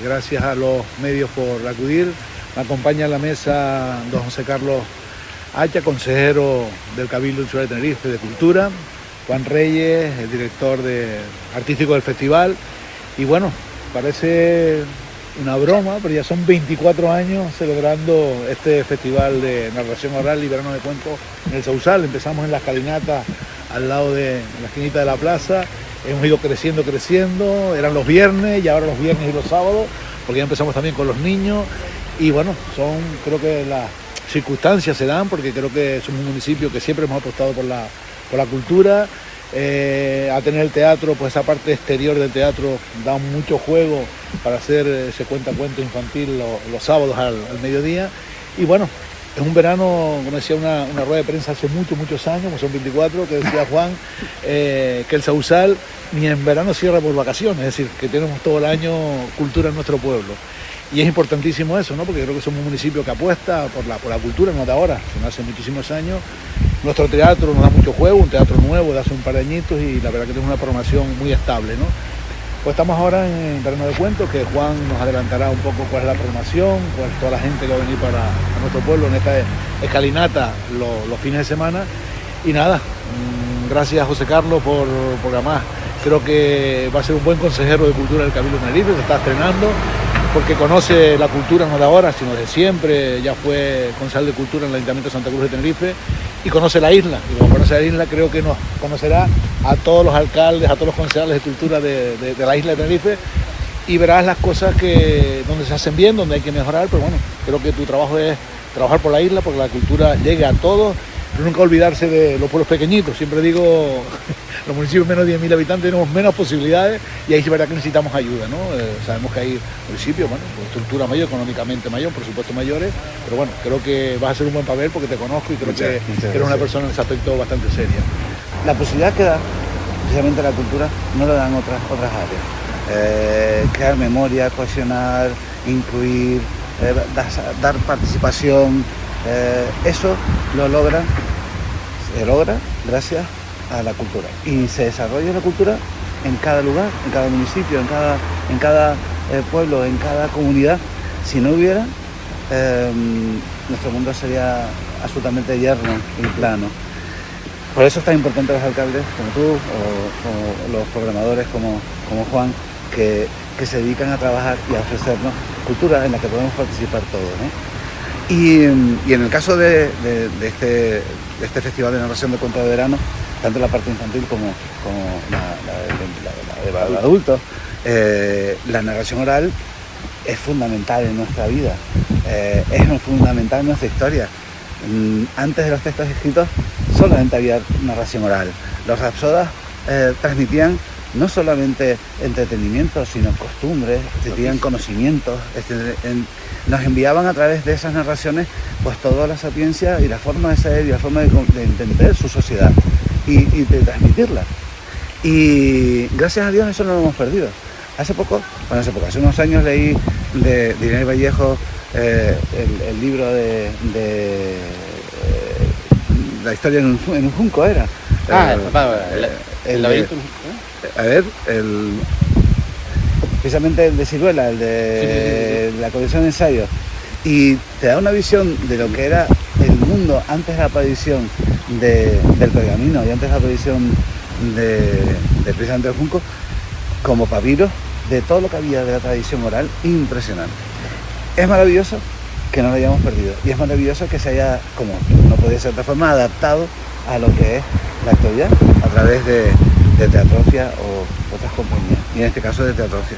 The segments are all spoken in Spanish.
gracias a los medios por acudir. Me acompaña en la mesa don José Carlos Hacha, consejero del Cabildo Insular de Tenerife de Cultura, Juan Reyes, el director artístico del festival. Y bueno, parece una broma, pero ya son 24 años celebrando este festival de narración oral y verano de cuentos en el Sausal. Empezamos en la escalinata al lado de la esquinita de la plaza. Hemos ido creciendo, eran los viernes y ahora los viernes y los sábados, porque ya empezamos también con los niños. Y bueno, creo que las circunstancias se dan, porque creo que somos un municipio que siempre hemos apostado por la cultura. A tener el teatro, pues esa parte exterior del teatro da mucho juego para hacer ese cuento infantil los sábados al mediodía. Y bueno, es un verano, como decía una rueda de prensa hace muchos años, como son 24, que decía Juan, que el Sausal ni en verano cierra por vacaciones, es decir, que tenemos todo el año cultura en nuestro pueblo. Y es importantísimo eso, ¿no? Porque creo que somos un municipio que apuesta por la cultura, no de ahora, sino hace muchísimos años. Nuestro teatro nos da mucho juego, un teatro nuevo de hace un par de añitos, y la verdad que tenemos una programación muy estable, ¿no? Pues estamos ahora en Verano de Cuentos, que Juan nos adelantará un poco cuál es la programación, cuál es toda la gente que va a venir para nuestro pueblo en esta escalinata los fines de semana. Y nada, gracias José Carlos por además, creo que va a ser un buen consejero de cultura del Cabildo de Tenerife, se está estrenando, porque conoce la cultura no de ahora, sino de siempre. Ya fue concejal de cultura en el Ayuntamiento de Santa Cruz de Tenerife y conoce la isla. Y como conoce la isla, creo que nos conocerá a todos los alcaldes, a todos los concejales de cultura de la isla de Tenerife, y verás las cosas donde se hacen bien, donde hay que mejorar. Pero bueno, creo que tu trabajo es trabajar por la isla, porque la cultura llegue a todos, pero nunca olvidarse de los pueblos pequeñitos. Siempre digo, los municipios menos de 10.000 habitantes tenemos menos posibilidades, y ahí es verdad que necesitamos ayuda, ¿no? Sabemos que hay municipios, bueno, con estructura mayor, económicamente mayor, por supuesto mayores, pero bueno, creo que vas a ser un buen papel porque te conozco y creo que eres una persona en ese aspecto bastante seria. La posibilidad que da precisamente la cultura no lo dan otras áreas. Crear memoria, cohesionar, incluir, dar participación, eso se logra gracias a la cultura, y se desarrolla la cultura en cada lugar, en cada municipio, en cada pueblo, en cada comunidad. Si no hubiera, nuestro mundo sería absolutamente yerno y plano. Por eso es tan importante los alcaldes como tú, o los programadores como Juan, que se dedican a trabajar y a ofrecernos cultura en la que podemos participar todos, ¿no? Y en el caso de este festival de narración de cuentos de verano, tanto la parte infantil como la de adultos, la narración oral es fundamental en nuestra vida, es fundamental en nuestra historia. Antes de los textos escritos solamente había narración oral. Los rapsodas transmitían no solamente entretenimiento, sino costumbres, transmitían conocimientos, nos enviaban a través de esas narraciones pues toda la sapiencia y la forma de ser y la forma de entender su sociedad y de transmitirla. Y gracias a Dios eso no lo hemos perdido. Hace unos años leí de Inés Vallejo el libro de la historia en un junco era. El laberinto. Precisamente el de Ciruela, el de la colección de ensayos, y te da una visión de lo que era el mundo antes de la aparición del pergamino y antes de la aparición de precisamente el junco, como papiro, de todo lo que había de la tradición oral, impresionante. Es maravilloso que no lo hayamos perdido, y es maravilloso que se haya, como no podía ser de otra forma, adaptado a lo que es la actualidad a través de Teatrofia o otras compañías, y en este caso de Teatrofia.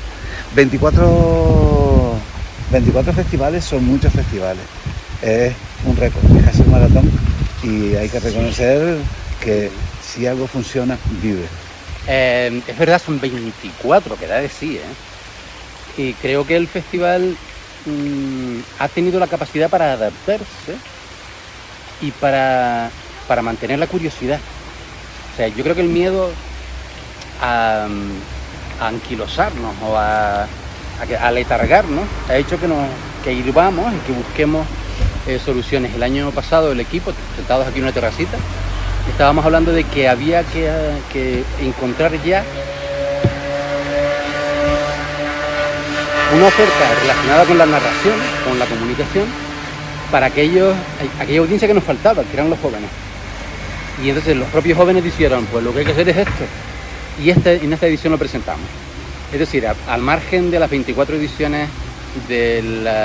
24 festivales son muchos festivales, es un récord, es casi un maratón, y hay que reconocer que si algo funciona, vive. Es verdad, son 24, que da de sí, y creo que el festival ha tenido la capacidad para adaptarse y para mantener la curiosidad. O sea, yo creo que el miedo a anquilosarnos o a letargarnos ha hecho que hirvamos y que busquemos soluciones. El año pasado el equipo, sentados aquí en una terracita, estábamos hablando de que había que encontrar ya una oferta relacionada con la narración, con la comunicación, para aquella audiencia que nos faltaba, que eran los jóvenes. Y entonces los propios jóvenes dijeron, pues lo que hay que hacer es esto. Y en esta edición lo presentamos. Es decir, al margen de las 24 ediciones de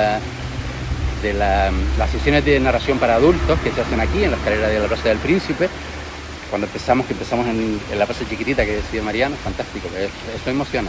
las sesiones de narración para adultos que se hacen aquí en la escalera de la Plaza del Príncipe, cuando empezamos en la plaza chiquitita que decía Mariano, fantástico, eso emociona.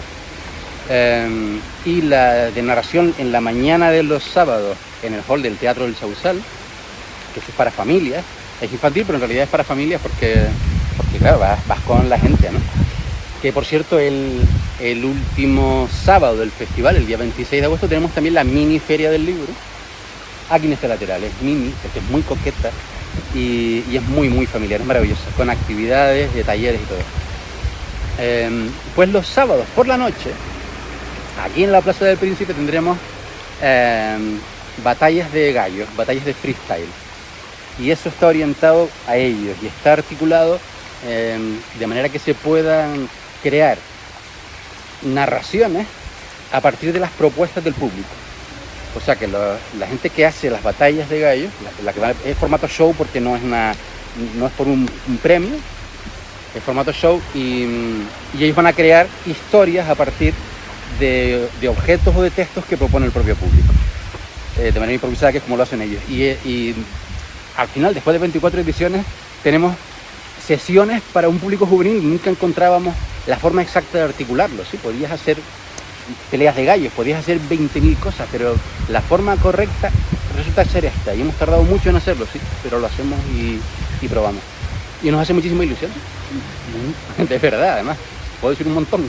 Y la de narración en la mañana de los sábados en el hall del Teatro del Sausal, que eso es para familias, es infantil, pero en realidad es para familias porque claro, vas con la gente, ¿no? Que por cierto, el último sábado del festival, el día 26 de agosto, tenemos también la mini feria del libro, aquí en este lateral. Es mini, porque es muy coqueta y es muy, muy familiar, es maravillosa, con actividades, de talleres y todo. Pues los sábados por la noche, aquí en la Plaza del Príncipe tendremos batallas de gallos, batallas de freestyle. Y eso está orientado a ellos y está articulado de manera que se puedan crear narraciones a partir de las propuestas del público. O sea que la gente que hace las batallas de gallos, la que va, es formato show porque no es por un premio, es formato show y ellos van a crear historias a partir de objetos o de textos que propone el propio público, de manera improvisada, que es como lo hacen ellos. Y al final, después de 24 ediciones, tenemos sesiones para un público juvenil. Nunca encontrábamos la forma exacta de articularlo, ¿sí? Podías hacer peleas de gallos, podías hacer 20.000 cosas, pero la forma correcta resulta ser esta. Y hemos tardado mucho en hacerlo, sí, pero lo hacemos y probamos. Y nos hace muchísima ilusión. De verdad, además. Puedo decir un montón.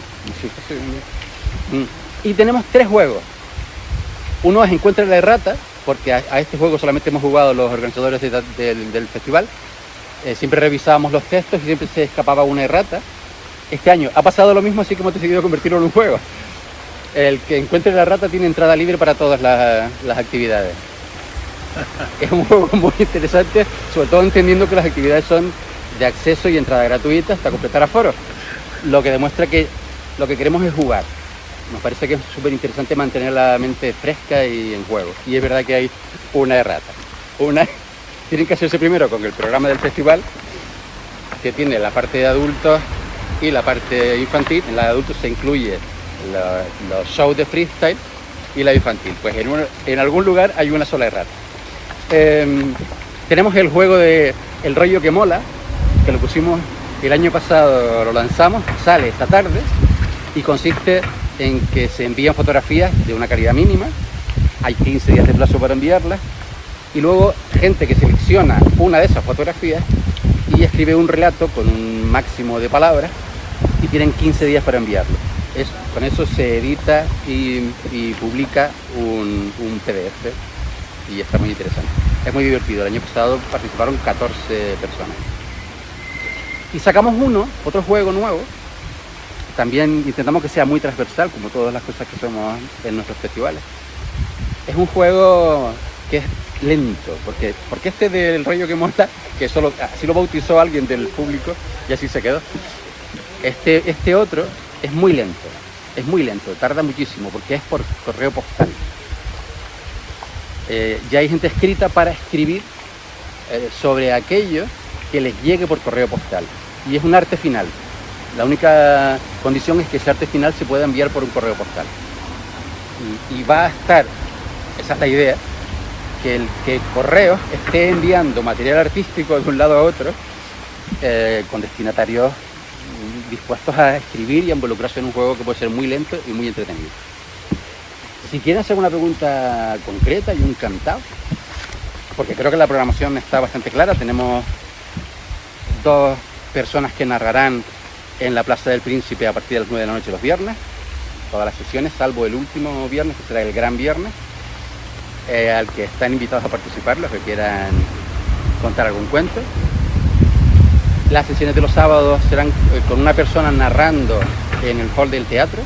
Y tenemos 3 juegos. Uno es Encuentra la errata, porque a este juego solamente hemos jugado los organizadores del festival. Siempre revisábamos los textos y siempre se escapaba una errata. Este año ha pasado lo mismo, así que hemos decidido convertirlo en un juego. El que encuentre la rata tiene entrada libre para todas las actividades. Es un juego muy interesante, sobre todo entendiendo que las actividades son de acceso y entrada gratuita hasta completar aforo. Lo que demuestra que lo que queremos es jugar. Nos parece que es súper interesante mantener la mente fresca y en juego. Y es verdad que hay una errata. Tienen que hacerse primero con el programa del festival, que tiene la parte de adultos y la parte infantil. En la de adultos se incluye los shows de freestyle y la infantil. Pues en algún lugar hay una sola errata. Tenemos el juego de El rollo que mola, que lo pusimos el año pasado, lo lanzamos, sale esta tarde y consiste en que se envían fotografías de una calidad mínima, hay 15 días de plazo para enviarlas, y luego gente que selecciona una de esas fotografías y escribe un relato con un máximo de palabras y tienen 15 días para enviarlo. Con eso se edita y publica un PDF y está muy interesante. Es muy divertido. El año pasado participaron 14 personas. Y sacamos otro juego nuevo. También intentamos que sea muy transversal, como todas las cosas que hacemos en nuestros festivales. Es un juego que es lento, porque este del rollo que mola, que solo así lo bautizó alguien del público y así se quedó. Este otro es muy lento, tarda muchísimo porque es por correo postal. Ya hay gente escrita para escribir sobre aquello que les llegue por correo postal. Y es un arte final. La única condición es que ese arte final se pueda enviar por un correo postal. Y va a estar, esa es la idea, que Correos esté enviando material artístico de un lado a otro con destinatarios dispuestos a escribir y a involucrarse en un juego que puede ser muy lento y muy entretenido. Si quieren hacer una pregunta concreta, yo encantado, porque creo que la programación está bastante clara. Tenemos 2 personas que narrarán en la Plaza del Príncipe a partir de las 9 de la noche los viernes, todas las sesiones, salvo el último viernes, que será el gran viernes, al que están invitados a participar los que quieran contar algún cuento. Las sesiones de los sábados serán con una persona narrando en el hall del teatro.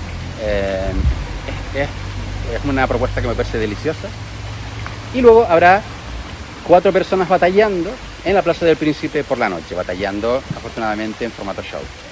Es una propuesta que me parece deliciosa. Y luego habrá 4 personas batallando en la Plaza del Príncipe por la noche, batallando afortunadamente en formato show.